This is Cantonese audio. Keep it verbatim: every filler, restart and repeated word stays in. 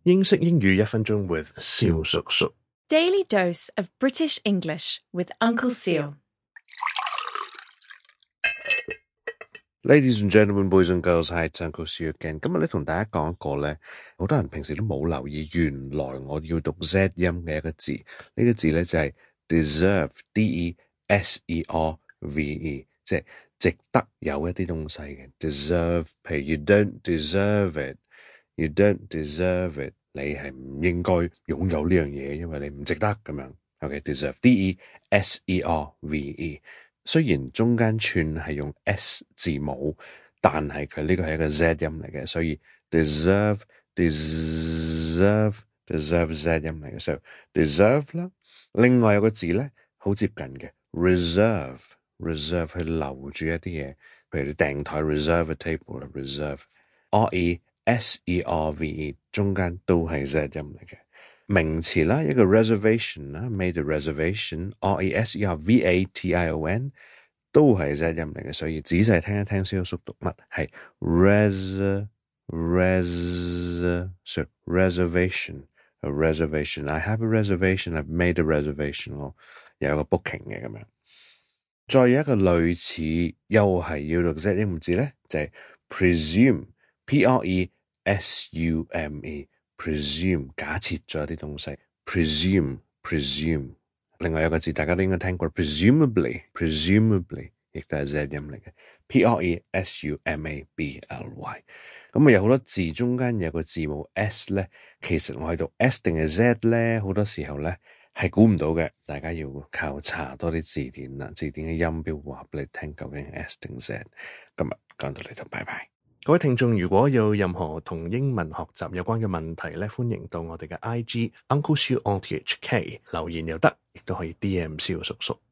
英式英語一分鐘 with 蕭叔叔。 Daily dose of British English with Uncle Seal. Ladies and gentlemen, boys and girls, hi, it's Uncle Seal again. 今日咧同大家講一個咧，好多人平時都冇留意，原來我要讀 Z 音嘅一個字。呢、這個字咧就係 deserve，D E S E R V E， 即係值得有一啲東西嘅 deserve。譬如 you don't deserve it，you don't deserve it， 你係唔應該擁有呢樣嘢，因為你唔值得咁樣。OK，deserve，D E S E R V E。雖然中間串係用 S 字母，但係佢呢個係一個 Z 音嚟嘅，所以 deserve deserve deserve Z 音嚟嘅，所以 deserve 啦。另外有個字咧好接近嘅 reserve reserve 去留住一啲嘢，譬如你訂台 reserve a table 啦 reserve R E S E R V E 中間都係 Z 音嚟嘅。名詞啦，一個 reservation 啦 ，made a reservation R E S E R V A T I O N 都係 Z 音嚟嘅，所以仔細聽一聽蕭叔讀乜係 res res so reservation a reservation I have a reservation I've made a reservation 咯，有一個 booking 嘅咁樣。再有一個類似又係要讀 Z 音嘅字咧，就係、是、presume P R E S U M E presume 假設咗啲東西 presume presume。另外有個字大家都應該聽過 presumably presumably 亦都係 Z 音嚟嘅 P R E S U M A B L Y。 咁啊有好多字中間有個字母 S 咧，其實我喺度 S 定係 Z 咧，好多時候咧係估唔到嘅，大家要靠查多啲字典啦，字典嘅音標話俾你聽究竟係 S 定 Z。 今日講到呢度，拜拜。各位聽眾，如果有任何同英文學習有關嘅問題咧，歡迎到我哋嘅 I G Uncle Siu on T H K 留言又得，亦都可以 D M 蕭叔叔。